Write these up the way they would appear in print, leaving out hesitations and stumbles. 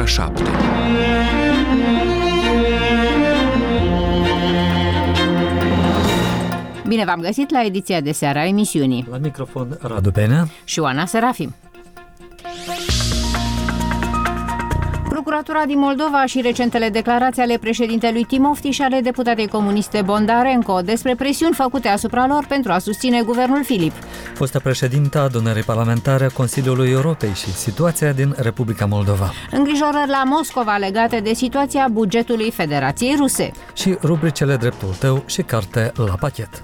ora 7. Bine v-am găsit la ediția de seară a emisiunii. La microfon Radu Benea și Oana Serafim. Procuratura din Moldova și recentele declarații ale președintelui Timofti și ale deputatei comuniste Bondarenko despre presiuni făcute asupra lor pentru a susține guvernul Filip. Fosta președintă a adunării parlamentare a Consiliului Europei și situația din Republica Moldova. Îngrijorări la Moscova legate de situația bugetului Federației Ruse. Și rubricele Dreptul tău și carte la pachet.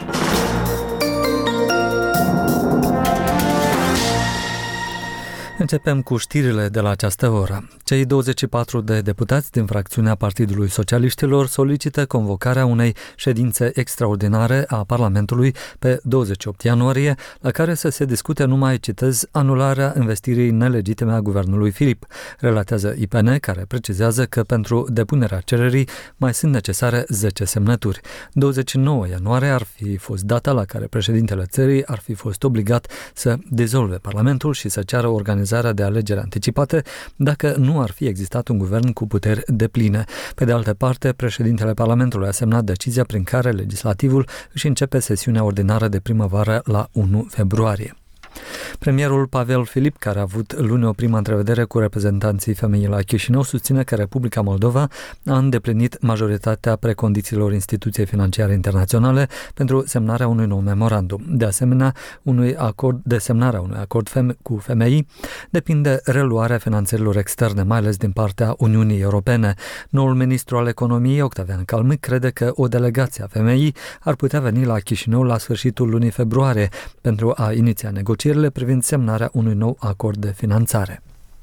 Începem cu știrile de la această oră. Cei 24 de deputați din fracțiunea Partidului Socialiștilor solicită convocarea unei ședințe extraordinare a Parlamentului pe 28 ianuarie, la care să se discute numai, citez, anularea investirii nelegitime a guvernului Filip, relatează IPN, care precizează că pentru depunerea cererii mai sunt necesare 10 semnături. 29 ianuarie ar fi fost data la care președintele țării ar fi fost obligat să dizolve Parlamentul și să ceară organizarea de alegeri anticipate dacă nu ar fi existat un guvern cu puteri depline. Pe de altă parte, președintele Parlamentului a semnat decizia prin care legislativul își începe sesiunea ordinară de primăvară la 1 februarie. Premierul Pavel Filip, care a avut luni o primă întrevedere cu reprezentanții femeii la Chișinău, susține că Republica Moldova a îndeplinit majoritatea precondițiilor instituției financiare internaționale pentru semnarea unui nou memorandum. De asemenea, semnarea unui acord cu FMI depinde reluarea finanțărilor externe, mai ales din partea Uniunii Europene. Noul ministru al economiei, Octavian Calmâc, crede că o delegație a FMI ar putea veni la Chișinău la sfârșitul lunii februarie pentru a iniția negocierile privind semnarea unui nou acord de finanțare.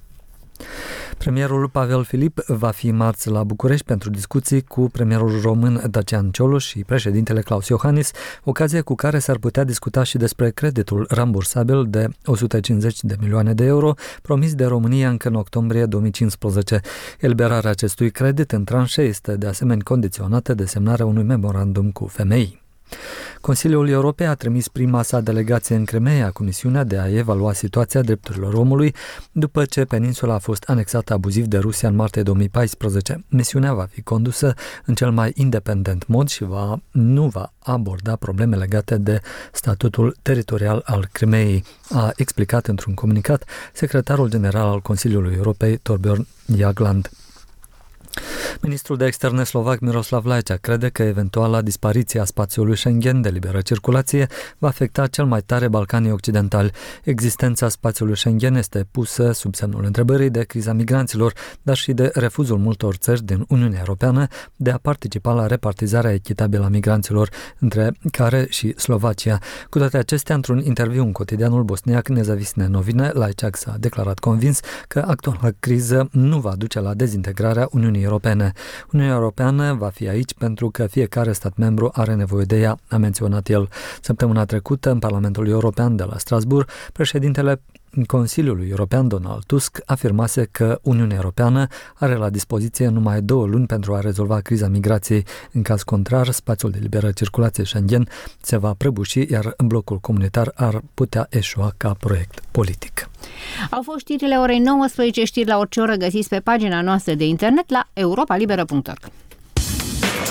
Premierul Pavel Filip va fi marți la București pentru discuții cu premierul român Dacian Cioloș și președintele Klaus Iohannis, ocazie cu care s-ar putea discuta și despre creditul rambursabil de 150 de milioane de euro promis de România încă în octombrie 2015. Eliberarea acestui credit în tranșe este de asemenea condiționată de semnarea unui memorandum cu FMI. Consiliul Europei a trimis prima sa delegație în Crimeea cu misiunea de a evalua situația drepturilor omului după ce peninsula a fost anexată abuziv de Rusia în martie 2014. Misiunea va fi condusă în cel mai independent mod și nu va aborda probleme legate de statutul teritorial al Crimeei, a explicat într-un comunicat secretarul general al Consiliului Europei, Torbjörn Jagland. Ministrul de externe slovac Miroslav Lajčák crede că eventuala dispariție a spațiului Schengen de liberă circulație va afecta cel mai tare Balcanii Occidentali. Existența spațiului Schengen este pusă sub semnul întrebării de criza migranților, dar și de refuzul multor țări din Uniunea Europeană de a participa la repartizarea echitabilă a migranților, între care și Slovacia. Cu toate acestea, într-un interviu în cotidianul bosniac Nezavisne Novine, Lajčák s-a declarat convins că actuala criză nu va duce la dezintegrarea Uniunii Europene. Uniunea Europeană va fi aici pentru că fiecare stat membru are nevoie de ea, a menționat el. Săptămâna trecută, în Parlamentul European de la Strasbourg, președintele Consiliului European, Donald Tusk, afirmase că Uniunea Europeană are la dispoziție numai 2 luni pentru a rezolva criza migrației. În caz contrar, spațiul de liberă circulație Schengen se va prăbuși, iar blocul comunitar ar putea eșua ca proiect politic. Au fost știrile orei 19, știri la orice oră găsiți pe pagina noastră de internet la europalibera.org.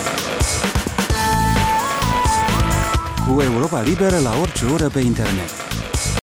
Cu Europa Liberă la orice oră pe internet.